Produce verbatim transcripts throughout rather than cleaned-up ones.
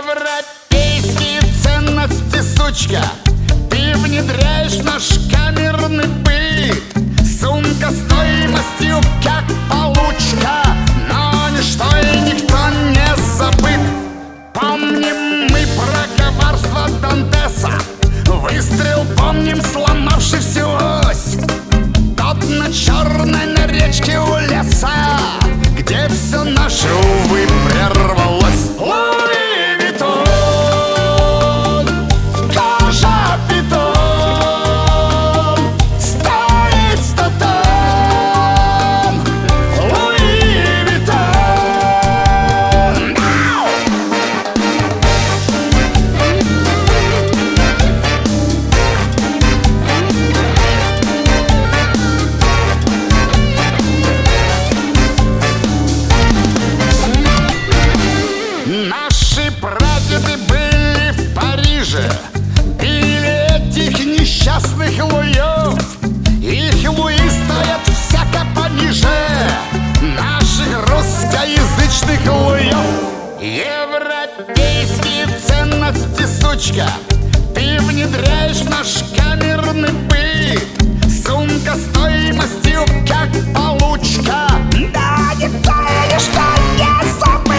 Европейские ценности, сучка, ты внедряешь в наш камерный быт. Сумка стоимостью как получка, но ничто и никто не забыт. Помним мы про коварство Дантеса, выстрел помним, сломавший всю ось. Тот на черной, на речке у леса, где все наше, увы, прервалось. Луи Виттон, кожа питон, стоит сто тонн. Луи Виттон. Наши прадеды были в Париже, били этих несчастных луев. Их луи стоят всяко пониже наших русскоязычных луев. Европейские ценности, сучка, ты внедряешь в наш камерный быт. Сумка стоимостью как получка, да никто и ничто не забыл.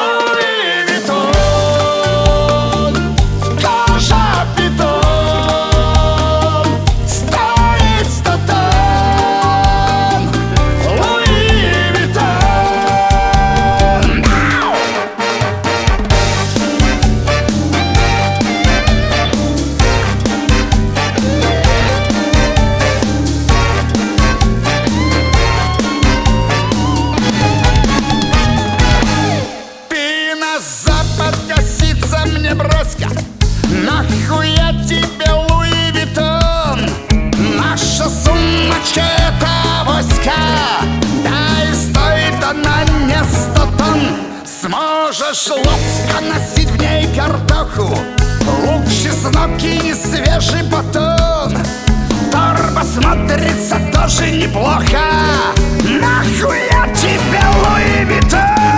Мне брось-ка, нахуя тебе Луи Виттон? Наша сумочка — это авоська, да и стоит она не сто тонн. Сможешь ловко носить в ней картоху, лук, чеснок и несвежий батон. Торба смотрится тоже неплохо. Нахуя тебе Луи Виттон?